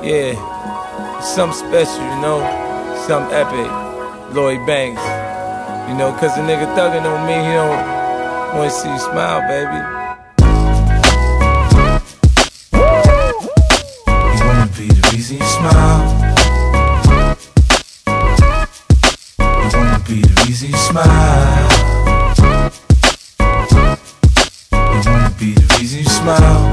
Yeah, something special, you know, something epic. Lloyd Banks, you know, cause a nigga thuggin' on me, he don't wanna see you smile, baby. You wanna be the reason you smile. You wanna be the reason you smile. You wanna be the reason you smile.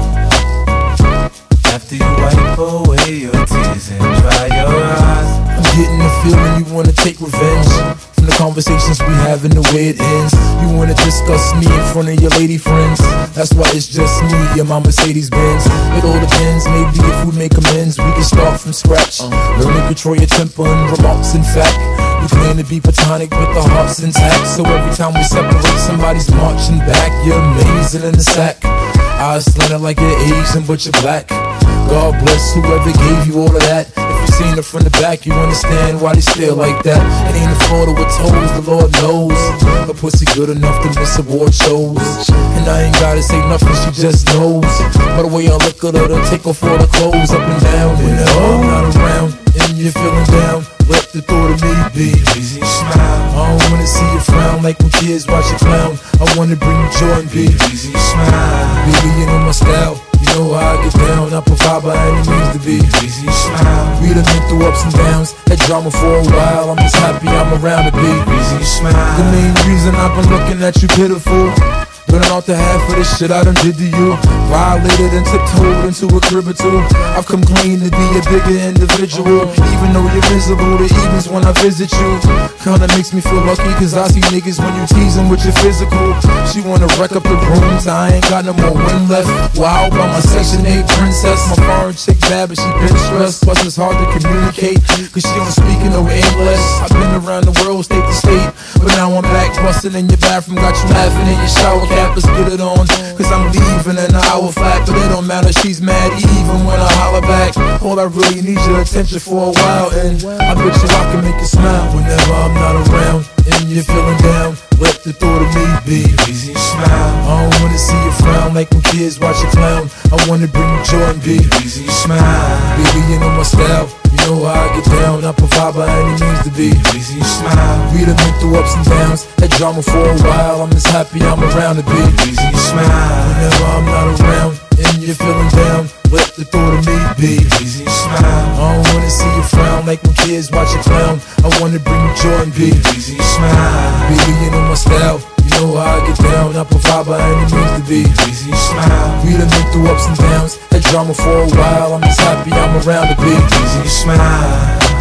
After you wipe away your tears and dry your eyes. I'm getting the feeling you wanna take revenge from the conversations we have and the way it ends. You wanna discuss me in front of your lady friends. That's why it's just me and my Mercedes Benz. It all depends, maybe if we make amends, we can start from scratch. Learn to control your temper and remarks. In fact, we claim to be platonic with the hearts intact. So every time we separate, somebody's marching back. You're amazing in the sack. Eyes slanted like you're Asian but you're black. God bless whoever gave you all of that. If you seen it from the back, you understand why they still like that. It ain't a photo with toes, the Lord knows. Her pussy good enough to miss award shows. And I ain't gotta say nothing, she just knows. By the way I look at her, to take off all the clothes up and down. Whenever I'm not around and you're feeling down, let the thought of me be the reason you smile. I don't wanna see you frown like when kids watch you clown. I wanna bring you joy and be the reason you smile. Baby, you know my style. You know how I get down, I provide by any means to be the reason you smile. We done been through ups and downs, had drama for a while. I'm just happy I'm around to be the reason you smile. The main reason I've been looking at you pitiful. Learning out the half of the shit I done did to you. Violated and tiptoed into a crib or two. I've come clean to be a bigger individual. Even though you're visible, the evenings when I visit you kinda makes me feel lucky, cause I see niggas when you tease them with your physical. She wanna wreck up the rooms, I ain't got no more wind left. Wow, by my Section 8 princess. My foreign chick bad, but she been stressed. Plus it's hard to communicate, cause she don't speak in no English. I've been around the world, state to state, but now I'm back busting in your bathroom. Got you laughing in your shower cap. Let's get it on, cause I'm leaving in an hour flat. But it don't matter, she's mad even when I holler back. All I really need your attention for a while, and I bet you I can make you smile. Whenever I'm not around and you're feeling down, let the thought of me be the reason you smile. I don't wanna see you frown like when kids watch you clown. I wanna bring you joy and be the reason you smile. Baby, you know my style. You know how I get down, I provide by any means to be the reason you smile. We done been through ups and downs, had drama for a while. I'm just happy I'm around to be the reason you smile. Whenever I'm not around and you're feeling down, let the thought of me be the reason you smile. I don't wanna see you frown like when kids watch you clown. I wanna bring you joy and be the reason you smile. Baby, you know my style. You know how I get down, I provide by any means to be the reason you smile. We done been through ups and downs, had drama for a while. I'm just happy I'm around to be the reason you smile.